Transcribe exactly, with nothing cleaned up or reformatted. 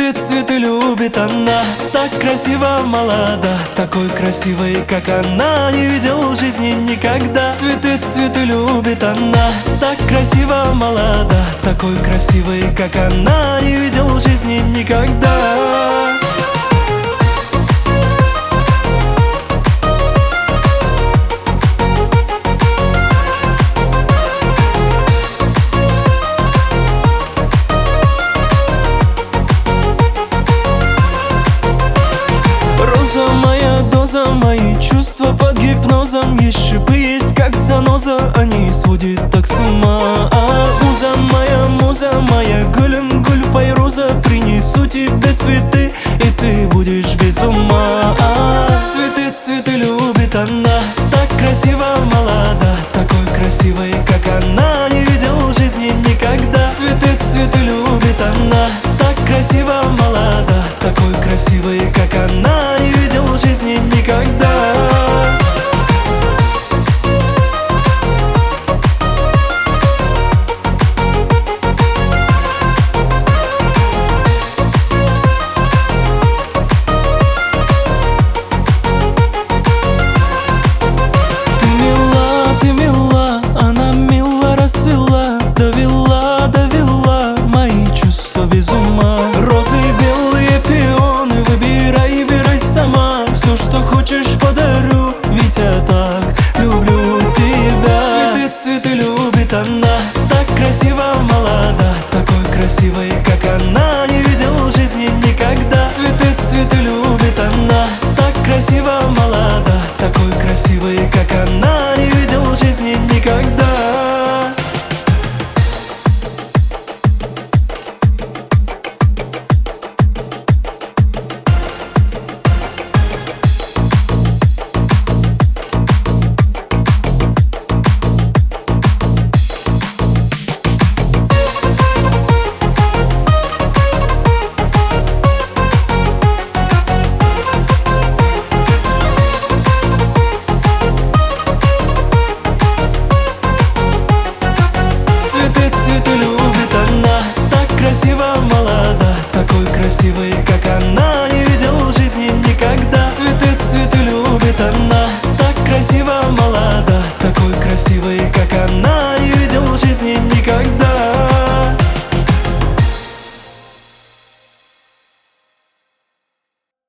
Цветы, цветы любит она, так красиво молода, такой красивой, как она, не видел в жизни никогда. Цветы, цветы любит она, так красиво молода, такой красивой, как она, не видел в жизни никогда. Мои чувства под гипнозом, есть шипы, есть как заноза, они сводят так с ума. А, муза моя, муза моя, гулем гуль файруза, принесу тебе цветы, и ты будешь без ума. А, цветы, цветы любит она, так красиво молода, такой красивой, как она, не видел в жизни никогда. Цветы, цветы любит она, так красиво молода, такой красивой, как она, не видел в жизни никогда. Ты мила, ты мила, она мило расцвела, довела, довела мои чувства без ума. Розы, белые пионы, выбирай, выбирай сама, все, что хочешь, подарю, ведь я так люблю тебя. Цветы, цветы любит она, так красиво молода, такой красивой,